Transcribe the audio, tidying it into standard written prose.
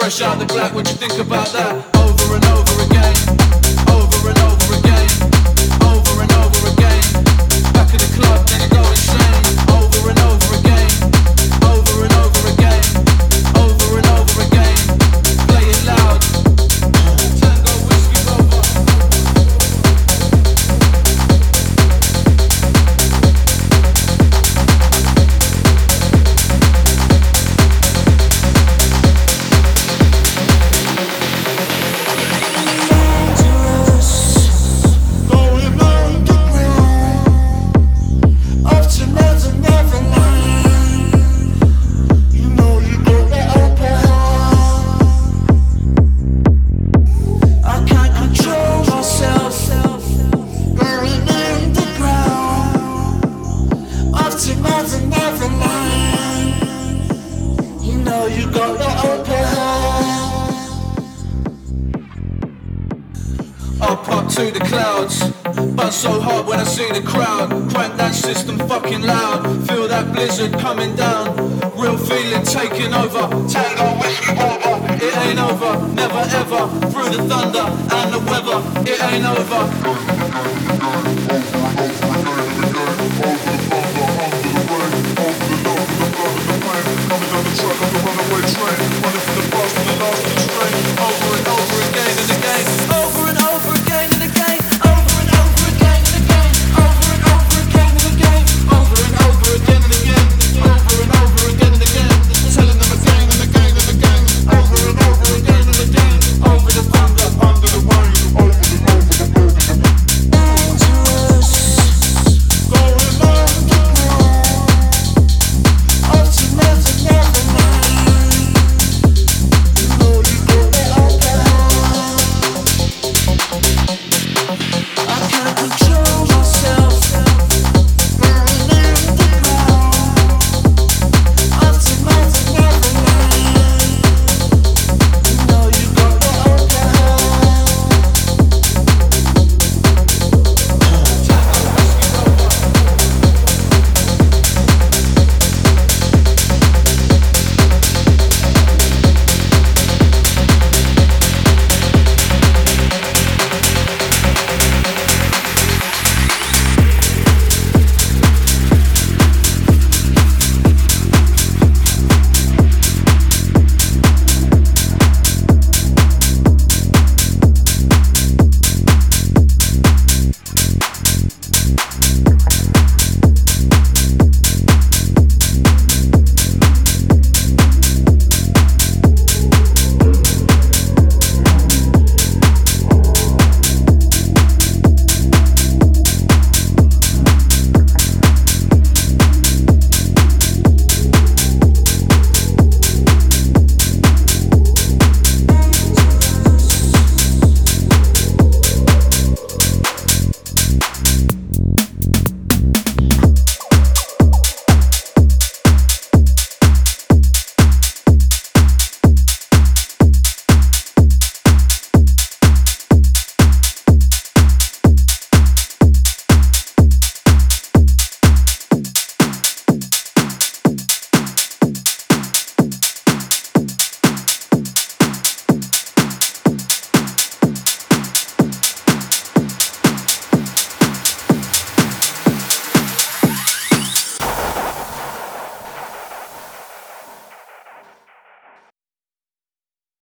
fresh out the black, what you think about that? Over and over again, over and over again, over and over again. Back in the club, then you go insane. Over and over again, over and over again, over and over again. Play it loud. Tango whiskey over. To the clouds, but so hard when I see the crowd. Crank that system fucking loud. Feel that blizzard coming down. Real feeling taking over. Tango whiskey over. It ain't over, never ever. Through the thunder and the weather, it ain't over. Coming down the track like a runaway train, running for the bus, from the last of the